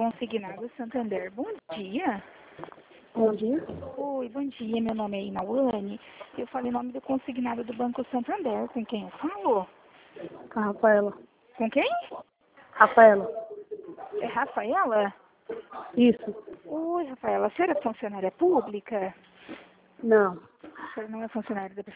Consignado Santander. Bom dia. Bom dia. Oi, bom dia. Meu nome é Inawane. Eu falo em nome do consignado do Banco Santander. Com quem eu falo? Com a Rafaela. Com quem? Rafaela. É Rafaela? Isso. Oi, Rafaela. A senhora é funcionária pública? Não. A senhora não é funcionária da